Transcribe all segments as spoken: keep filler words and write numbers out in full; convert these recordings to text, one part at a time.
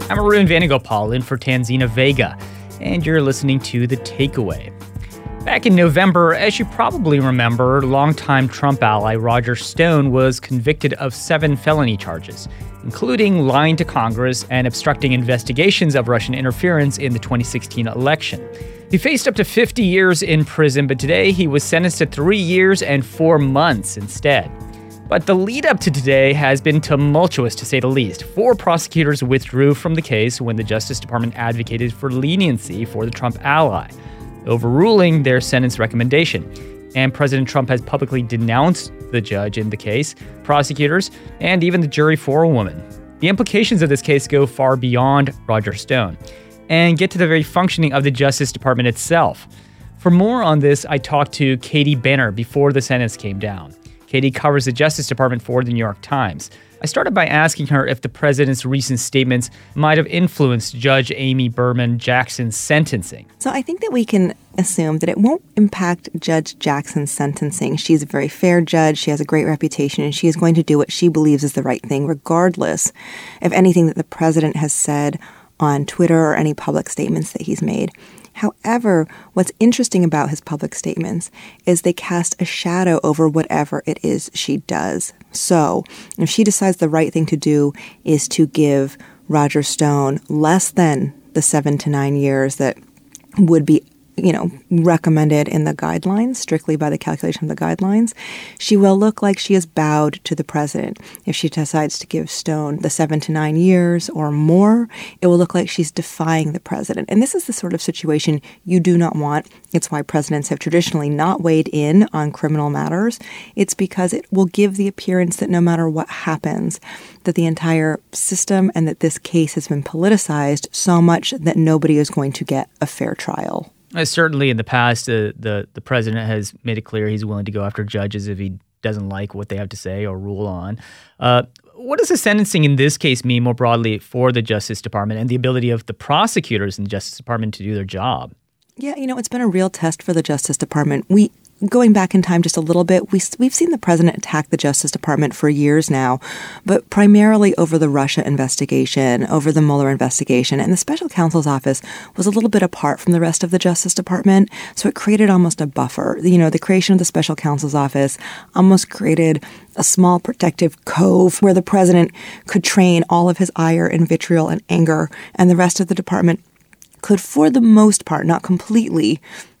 I'm Arun Venugopal in for Tanzina Vega, and you're listening to The Takeaway. Back in November, as you probably remember, longtime Trump ally Roger Stone was convicted of seven felony charges, including lying to Congress and obstructing investigations of Russian interference in the twenty sixteen election. He faced up to fifty years in prison, but today he was sentenced to three years and four months instead. But the lead up to today has been tumultuous, to say the least. Four prosecutors withdrew from the case when the Justice Department advocated for leniency for the Trump ally, overruling their sentence recommendation. And President Trump has publicly denounced the judge in the case, prosecutors, and even the jury forewoman. The implications of this case go far beyond Roger Stone and get to the very functioning of the Justice Department itself. For more on this, I talked to Katie Benner before the sentence came down. Katie covers the Justice Department for the New York Times. I started by asking her if the president's recent statements might have influenced Judge Amy Berman Jackson's sentencing. So I think that we can assume that it won't impact Judge Jackson's sentencing. She's a very fair judge. She has a great reputation, and she is going to do what she believes is the right thing, regardless of anything that the president has said on Twitter or any public statements that he's made. However, what's interesting about his public statements is they cast a shadow over whatever it is she does. So if she decides the right thing to do is to give Roger Stone less than the seven to nine years that would be, you know, recommended in the guidelines, strictly by the calculation of the guidelines, she will look like she has bowed to the president. If she decides to give Stone the seven to nine years or more, it will look like she's defying the president. And this is the sort of situation you do not want. It's why presidents have traditionally not weighed in on criminal matters. It's because it will give the appearance that no matter what happens, that the entire system and that this case has been politicized so much that nobody is going to get a fair trial. Uh, certainly in the past, uh, the, the president has made it clear he's willing to go after judges if he doesn't like what they have to say or rule on. Uh, what does the sentencing in this case mean more broadly for the Justice Department and the ability of the prosecutors in the Justice Department to do their job? Yeah, you know, it's been a real test for the Justice Department. We Going back in time just a little bit, we, we've seen the president attack the Justice Department for years now, but primarily over the Russia investigation, over the Mueller investigation, and the special counsel's office was a little bit apart from the rest of the Justice Department, so it created almost a buffer. You know, the creation of the special counsel's office almost created a small protective cove where the president could train all of his ire and vitriol and anger, and the rest of the department could, for the most part, not completely,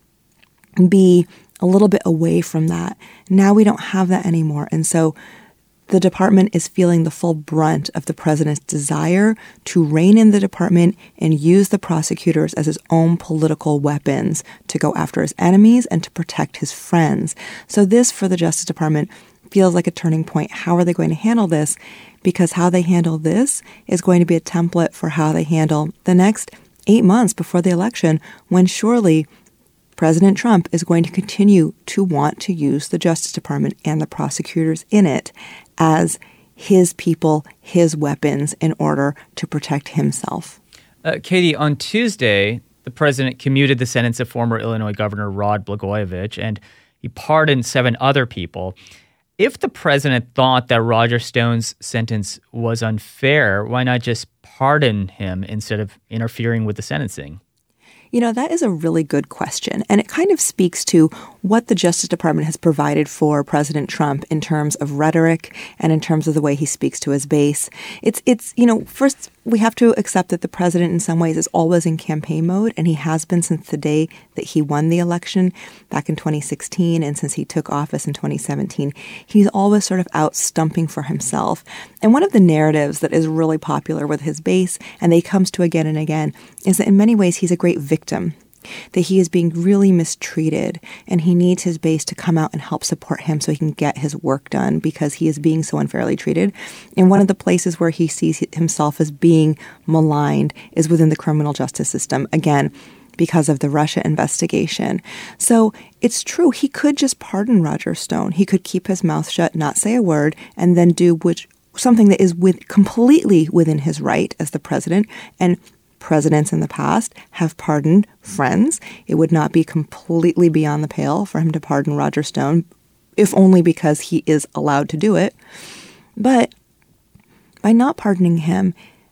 be a little bit away from that. Now we don't have that anymore. And so the department is feeling the full brunt of the president's desire to rein in the department and use the prosecutors as his own political weapons to go after his enemies and to protect his friends. So this, for the Justice Department, feels like a turning point. How are they going to handle this? Because how they handle this is going to be a template for how they handle the next eight months before the election, when surely President Trump is going to continue to want to use the Justice Department and the prosecutors in it as his people, his weapons, in order to protect himself. Uh, Katie, on Tuesday, the president commuted the sentence of former Illinois Governor Rod Blagojevich, and he pardoned seven other people. If the president thought that Roger Stone's sentence was unfair, why not just pardon him instead of interfering with the sentencing? You know, that is a really good question, and it kind of speaks to what the Justice Department has provided for President Trump in terms of rhetoric and in terms of the way he speaks to his base. It's, it's you know, first we have to accept that the president in some ways is always in campaign mode, and he has been since the day that he won the election back in twenty sixteen, and since he took office in twenty seventeen. He's always sort of out stumping for himself. And one of the narratives that is really popular with his base, and that he comes to again and again, is that in many ways he's a great victim, that he is being really mistreated, and he needs his base to come out and help support him so he can get his work done because he is being so unfairly treated. And one of the places where he sees himself as being maligned is within the criminal justice system, again, because of the Russia investigation. So it's true, he could just pardon Roger Stone. He could keep his mouth shut, not say a word, and then do which something that is with completely within his right as the president. And presidents in the past have pardoned friends. It would not be completely beyond the pale for him to pardon Roger Stone, if only because he is allowed to do it. But by not pardoning him,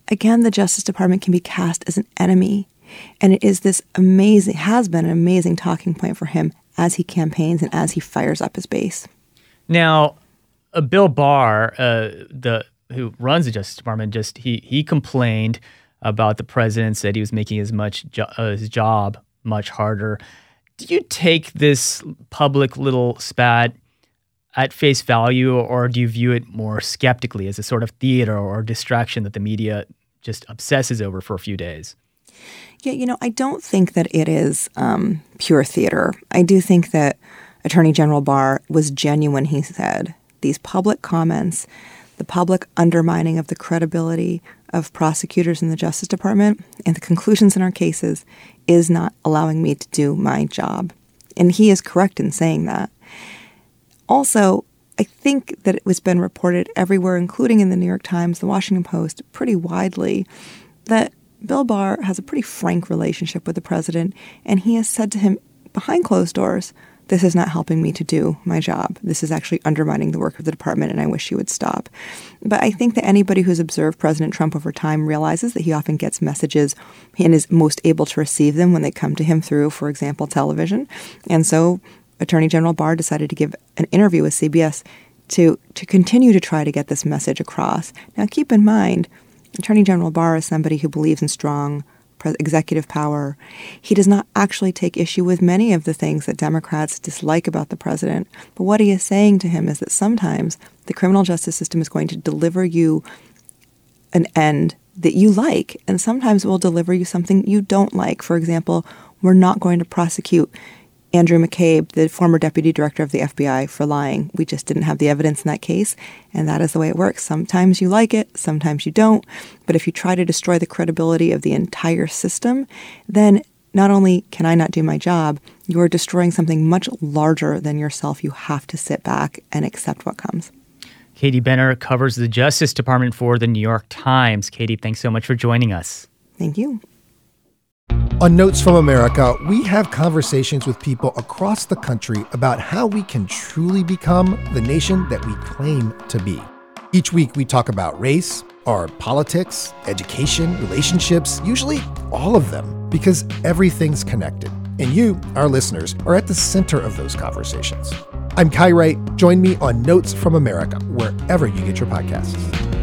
again, the Justice Department can be cast as an enemy. And it is this amazing, has been an amazing talking point for him as he campaigns and as he fires up his base. Now, uh, Bill Barr, uh, the who runs the Justice Department, just he he complained about the president, said he was making his much jo- uh, his job much harder. Do you take this public little spat at face value, or do you view it more skeptically as a sort of theater or distraction that the media just obsesses over for a few days? Yeah, you know, I don't think that it is um, pure theater. I do think that Attorney General Barr was genuine, he said. These public comments, the public undermining of the credibility of prosecutors in the Justice Department and the conclusions in our cases is not allowing me to do my job. And he is correct in saying that. Also, I think that it was been reported everywhere, including in the New York Times, the Washington Post, pretty widely, that Bill Barr has a pretty frank relationship with the president, and he has said to him behind closed doors, this is not helping me to do my job. This is actually undermining the work of the department, and I wish you would stop. But I think that anybody who's observed President Trump over time realizes that he often gets messages and is most able to receive them when they come to him through, for example, television. And so Attorney General Barr decided to give an interview with C B S to, to continue to try to get this message across. Now, keep in mind, Attorney General Barr is somebody who believes in strong executive power. He does not actually take issue with many of the things that Democrats dislike about the president. But what he is saying to him is that sometimes the criminal justice system is going to deliver you an end that you like, and sometimes it will deliver you something you don't like. For example, we're not going to prosecute Andrew McCabe, the former deputy director of the F B I, for lying. We just didn't have the evidence in that case, and that is the way it works. Sometimes you like it, sometimes you don't. But if you try to destroy the credibility of the entire system, then not only can I not do my job, you are destroying something much larger than yourself. You have to sit back and accept what comes. Katie Benner covers the Justice Department for the New York Times. Katie, thanks so much for joining us. Thank you. On Notes from America, we have conversations with people across the country about how we can truly become the nation that we claim to be. Each week, we talk about race, our politics, education, relationships, usually all of them, because everything's connected. And you, our listeners, are at the center of those conversations. I'm Kai Wright. Join me on Notes from America, wherever you get your podcasts.